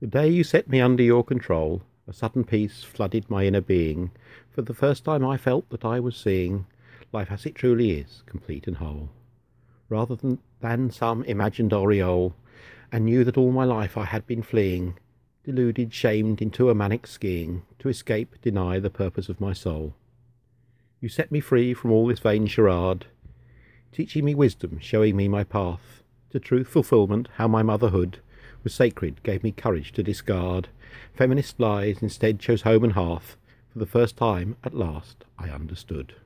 The day you set me under your control, a sudden peace flooded my inner being. For the first time I felt that I was seeing life as it truly is, complete and whole, rather than some imagined aureole, and knew that all my life I had been fleeing, deluded, shamed into a manic skiing, to escape, deny the purpose of my soul. You set me free from all this vain charade, teaching me wisdom, showing me my path to truth, fulfilment, how my motherhood was sacred, gave me courage to discard feminist lies, instead chose home and hearth. For the first time, at last, I understood.